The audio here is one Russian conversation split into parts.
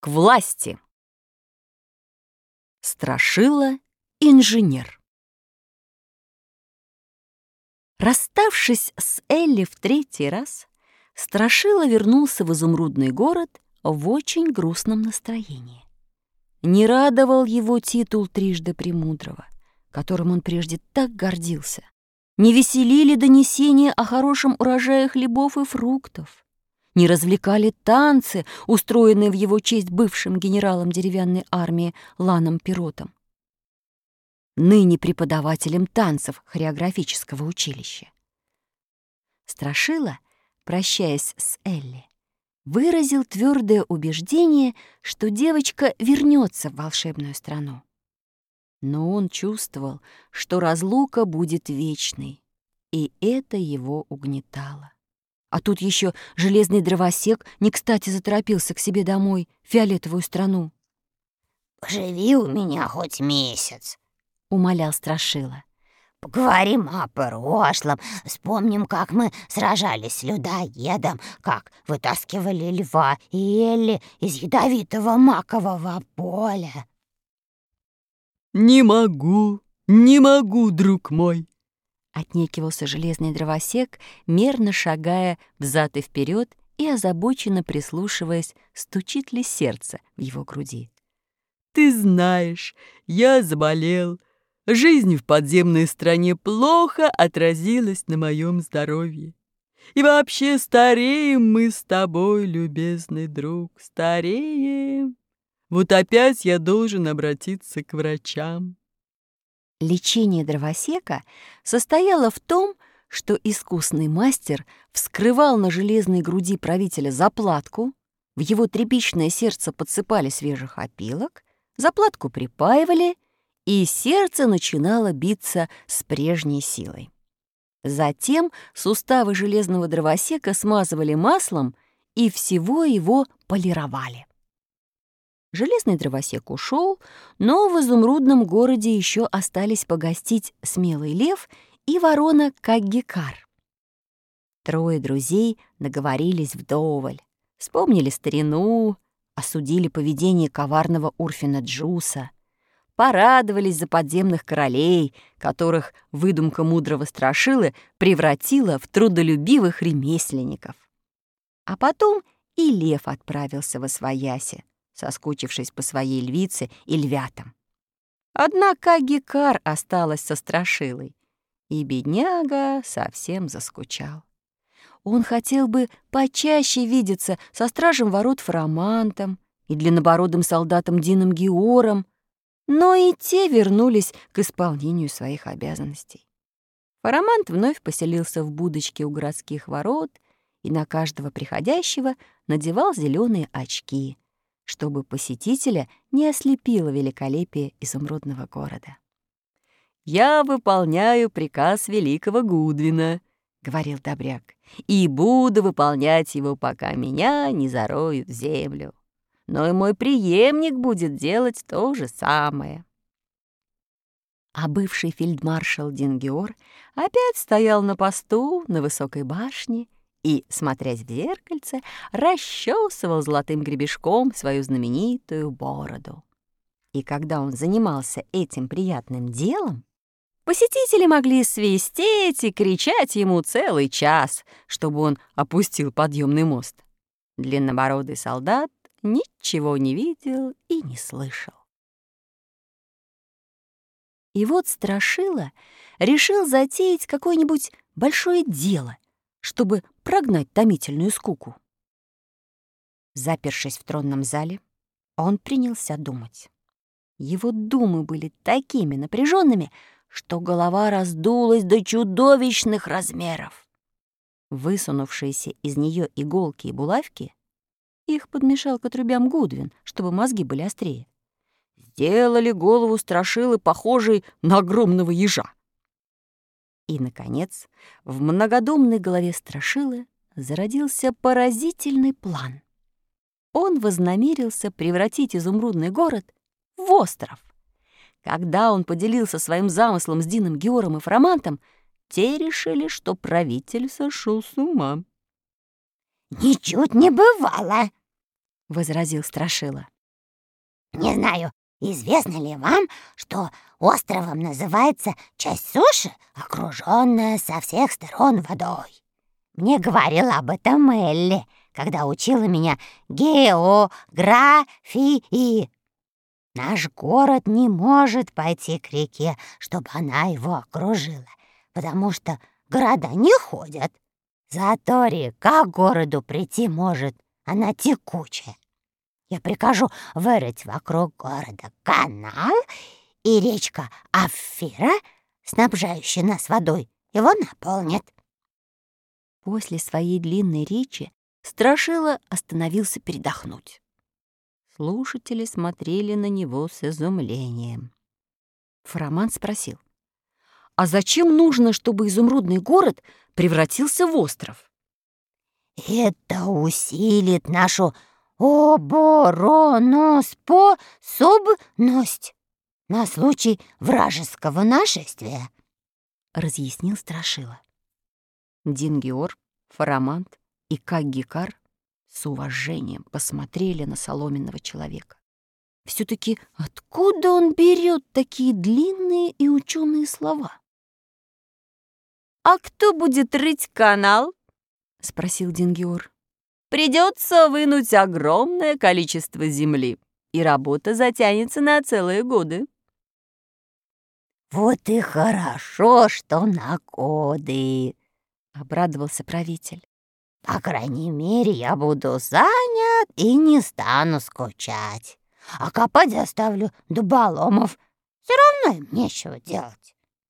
к власти. Страшила-инженер. Расставшись с Элли в третий раз, Страшила вернулся в изумрудный город в очень грустном настроении. Не радовал его титул трижды премудрого, которым он прежде так гордился. Не веселили донесения о хорошем урожае хлебов и фруктов. Не развлекали танцы, устроенные в его честь бывшим генералом деревянной армии Ланом Пиротом, ныне преподавателем танцев хореографического училища. Страшила, прощаясь с Элли, выразил твердое убеждение, что девочка вернется в волшебную страну. Но он чувствовал, что разлука будет вечной, и это его угнетало. А тут еще железный дровосек не кстати заторопился к себе домой, в фиолетовую страну. «Поживи у меня хоть месяц», — умолял Страшила. «Поговорим о прошлом, вспомним, как мы сражались с людоедом, как вытаскивали льва и Элли из ядовитого макового поля». «Не могу, не могу, друг мой», — отнекивался железный дровосек, мерно шагая взад и вперед и озабоченно прислушиваясь, стучит ли сердце в его груди. «Ты знаешь, я заболел. Жизнь в подземной стране плохо отразилась на моем здоровье. И вообще стареем мы с тобой, любезный друг, стареем. Вот опять я должен обратиться к врачам». Лечение дровосека состояло в том, что искусный мастер вскрывал на железной груди правителя заплатку, в его тряпичное сердце подсыпали свежих опилок, заплатку припаивали, и сердце начинало биться с прежней силой. Затем суставы железного дровосека смазывали маслом и всего его полировали. Железный дровосек ушел, но в изумрудном городе еще остались погостить смелый лев и ворона Каггикар. Трое друзей наговорились вдоволь, вспомнили старину, осудили поведение коварного Урфина Джуса, порадовались за подземных королей, которых выдумка мудрого Страшилы превратила в трудолюбивых ремесленников. А потом и лев отправился восвояси, соскучившись по своей львице и львятам. Однако Каггикар осталась со Страшилой, и бедняга совсем заскучал. Он хотел бы почаще видеться со стражем ворот Фарамантом и длиннобородым солдатом Дином Геором, но и те вернулись к исполнению своих обязанностей. Фарамант вновь поселился в будочке у городских ворот и на каждого приходящего надевал зеленые очки, чтобы посетителя не ослепило великолепие изумрудного города. «Я выполняю приказ великого Гудвина», — говорил добряк, «и буду выполнять его, пока меня не зароют в землю. Но и мой преемник будет делать то же самое». А бывший фельдмаршал Дин Геор опять стоял на посту на высокой башне и, смотрясь в зеркальце, расчесывал золотым гребешком свою знаменитую бороду. И когда он занимался этим приятным делом, посетители могли свистеть и кричать ему целый час, чтобы он опустил подъемный мост. Длиннобородый солдат ничего не видел и не слышал. И вот Страшила решил затеять какое-нибудь большое дело, чтобы прогнать томительную скуку. Запершись в тронном зале, он принялся думать. Его думы были такими напряженными, что голова раздулась до чудовищных размеров. Высунувшиеся из нее иголки и булавки, их подмешал к отрубям Гудвин, чтобы мозги были острее, сделали голову Страшилы похожей на огромного ежа. И, наконец, в многодумной голове Страшилы зародился поразительный план. Он вознамерился превратить изумрудный город в остров. Когда он поделился своим замыслом с Дином Геором и Фарамантом, те решили, что правитель сошел с ума. «Ничуть не бывало», — возразил Страшила. Не знаю, известно ли вам, что островом называется часть суши, окруженная со всех сторон водой. Мне говорила об этом Элли, когда учила меня географии. Наш город не может пойти к реке, чтобы она его окружила, потому что города не ходят. Зато река к городу прийти может, она текучая. Я прикажу вырыть вокруг города канал, и речка Афира, снабжающая нас водой, его наполнит. После своей длинной речи Страшила остановился передохнуть. Слушатели смотрели на него с изумлением. Фарамант спросил: «А зачем нужно, чтобы изумрудный город превратился в остров?» «Это усилит нашу обороноспособность на случай вражеского нашествия», — разъяснил Страшила. Дингиор, Фарамант и Каггикар с уважением посмотрели на соломенного человека. Все-таки откуда он берет такие длинные и ученые слова? «А кто будет рыть канал?» — спросил Дингиор. «Придется вынуть огромное количество земли, и работа затянется на целые годы». «Вот и хорошо, что на годы», — обрадовался правитель. «По крайней мере, я буду занят и не стану скучать. А копать заставлю дуболомов. Все равно им нечего делать».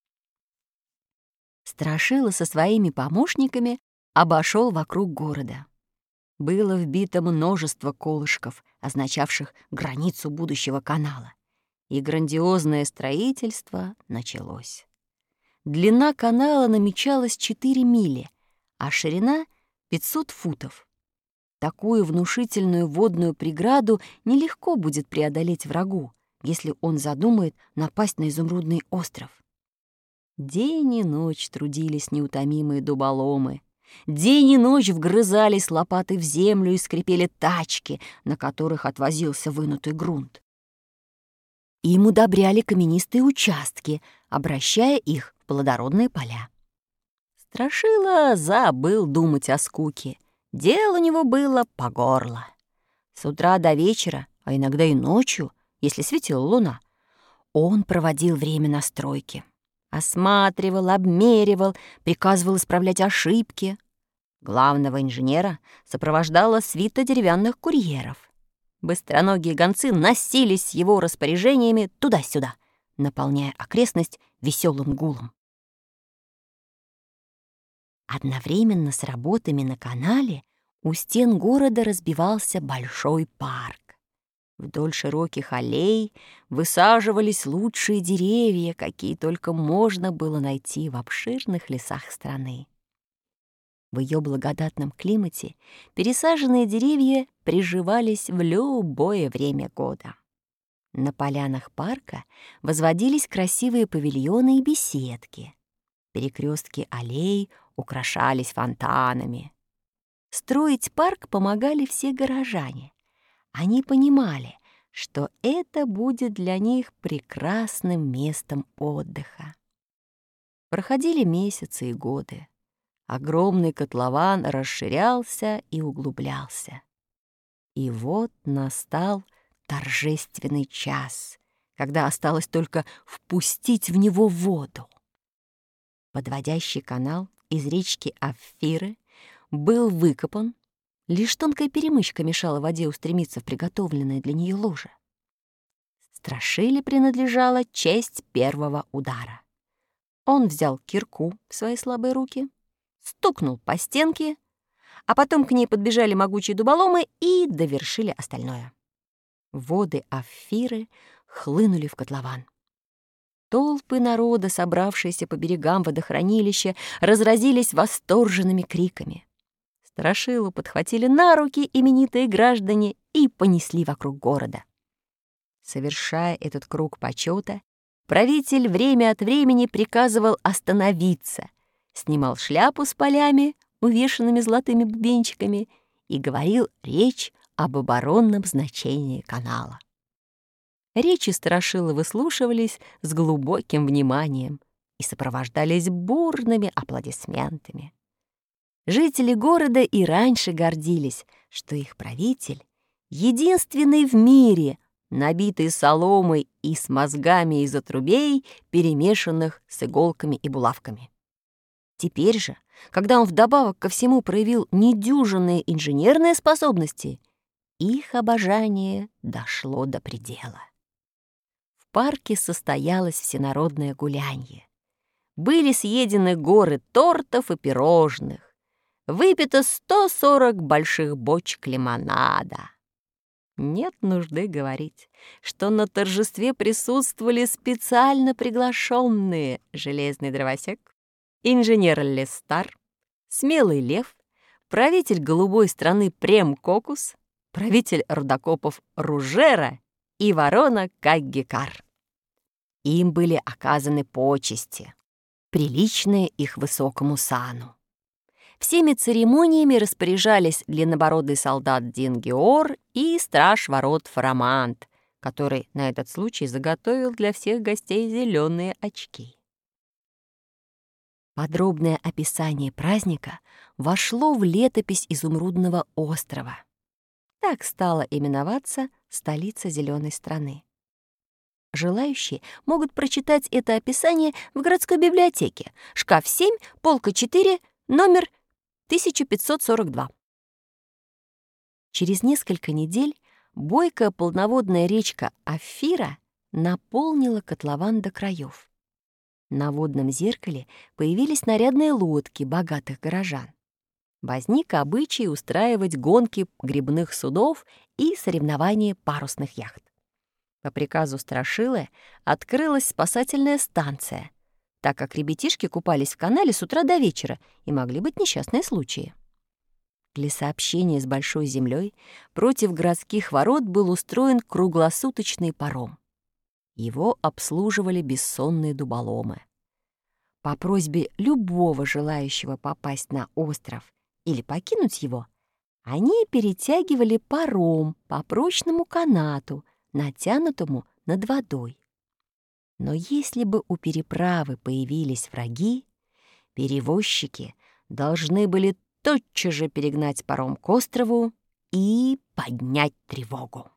Страшила со своими помощниками обошел вокруг города. Было вбито множество колышков, означавших границу будущего канала, и грандиозное строительство началось. Длина канала намечалась 4 мили, а ширина — 500 футов. Такую внушительную водную преграду нелегко будет преодолеть врагу, если он задумает напасть на изумрудный остров. День и ночь трудились неутомимые дуболомы. День и ночь вгрызались лопаты в землю и скрипели тачки, на которых отвозился вынутый грунт. Им удобряли каменистые участки, обращая их в плодородные поля. Страшила забыл думать о скуке. Дел у него было по горло. С утра до вечера, а иногда и ночью, если светила луна, он проводил время на стройке. Осматривал, обмеривал, приказывал исправлять ошибки. Главного инженера сопровождала свита деревянных курьеров. Быстроногие гонцы носились с его распоряжениями туда-сюда, наполняя окрестность веселым гулом. Одновременно с работами на канале у стен города разбивался большой парк. Вдоль широких аллей высаживались лучшие деревья, какие только можно было найти в обширных лесах страны. В ее благодатном климате пересаженные деревья приживались в любое время года. На полянах парка возводились красивые павильоны и беседки. Перекрестки аллей украшались фонтанами. Строить парк помогали все горожане. Они понимали, что это будет для них прекрасным местом отдыха. Проходили месяцы и годы. Огромный котлован расширялся и углублялся. И вот настал торжественный час, когда осталось только впустить в него воду. Подводящий канал из речки Афиры был выкопан, лишь тонкая перемычка мешала воде устремиться в приготовленное для нее ложе. Страшиле принадлежала честь первого удара. Он взял кирку в свои слабые руки, стукнул по стенке, а потом к ней подбежали могучие дуболомы и довершили остальное. Воды Афиры хлынули в котлован. Толпы народа, собравшиеся по берегам водохранилища, разразились восторженными криками. Страшилу подхватили на руки именитые граждане и понесли вокруг города. Совершая этот круг почета, правитель время от времени приказывал остановиться, снимал шляпу с полями, увешанными золотыми бубенчиками, и говорил речь об оборонном значении канала. Речи страшилы выслушивались с глубоким вниманием и сопровождались бурными аплодисментами. Жители города и раньше гордились, что их правитель — единственный в мире, набитый соломой и с мозгами из отрубей, перемешанных с иголками и булавками. Теперь же, когда он вдобавок ко всему проявил недюжинные инженерные способности, их обожание дошло до предела. В парке состоялось всенародное гулянье. Были съедены горы тортов и пирожных, выпито 140 больших бочек лимонада. Нет нужды говорить, что на торжестве присутствовали специально приглашенные железный дровосек, инженер Лестар, смелый лев, правитель голубой страны Прем-Кокус, правитель рудокопов Ружера и ворона Каггикар. Им были оказаны почести, приличные их высокому сану. Всеми церемониями распоряжались длиннобородый солдат Дингеор и страж ворот Фарамант, который на этот случай заготовил для всех гостей зеленые очки. Подробное описание праздника вошло в летопись Изумрудного острова. Так стала именоваться столица Зеленой страны. Желающие могут прочитать это описание в городской библиотеке, шкаф 7, полка 4, номер 1542. Через несколько недель бойкая полноводная речка Афира наполнила котлован до краев. На водном зеркале появились нарядные лодки богатых горожан. Возник обычай устраивать гонки гребных судов и соревнования парусных яхт. По приказу Страшилы открылась спасательная станция, так как ребятишки купались в канале с утра до вечера и могли быть несчастные случаи. Для сообщения с Большой землей против городских ворот был устроен круглосуточный паром. Его обслуживали бессонные дуболомы. По просьбе любого желающего попасть на остров или покинуть его, они перетягивали паром по прочному канату, натянутому над водой. Но если бы у переправы появились враги, перевозчики должны были тотчас же перегнать паром к острову и поднять тревогу.